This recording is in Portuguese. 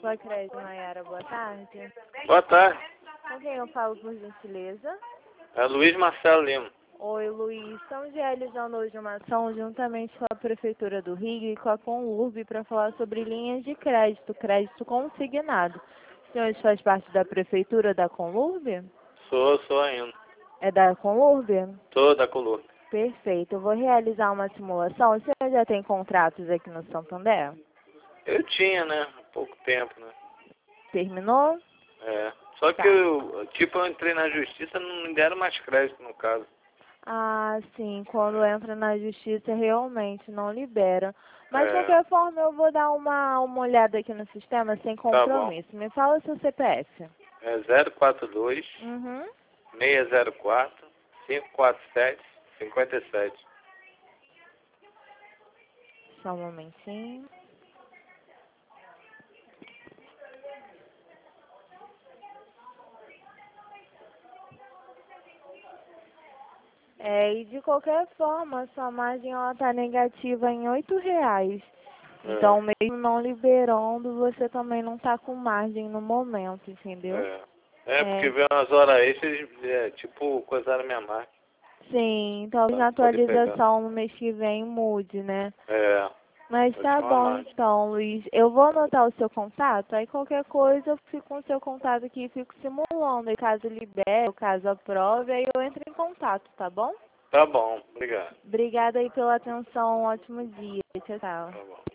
Lacrede Maiara, boa tarde. Boa tarde. Com quem eu falo, por gentileza? É Luiz Marcelo Lima. Oi, Luiz. Estamos realizando hoje uma ação juntamente com a Prefeitura do Rio e com a Conlurb para falar sobre linhas de crédito consignado. O senhor faz parte da Prefeitura da Conlurb? Sou ainda. É da Conlurb? Sou da Coluna. Perfeito. Eu vou realizar uma simulação. O senhor já tem contratos aqui no Santander? Eu tinha, né? Há pouco tempo, né? Terminou? É. Só que eu entrei na justiça, não me deram mais crédito no caso. Ah, sim. Quando entra na justiça, realmente não libera. Mas, de É. qualquer forma, eu vou dar uma olhada aqui no sistema sem Tá bom. compromisso. Me fala o seu CPF. É 042 Uhum. 604 547 57. Só um momentinho. E de qualquer forma, sua margem ela tá negativa em R$ 8. Então, mesmo não liberando, você também não tá com margem no momento, entendeu? Porque veio umas horas extras, coisaram minha máquina. Sim, talvez Não na pode pegar. atualização no mês que vem mude, né? É. Mas Pode tá chamar bom mais. então, Luiz. Eu vou anotar o seu contato, aí qualquer coisa eu fico com o seu contato aqui e fico simulando. E caso libere, ou caso aprove, aí eu entro em contato, tá bom? Tá bom, obrigado. Obrigada aí pela atenção, um ótimo dia. Tchau, tchau. Tá bom.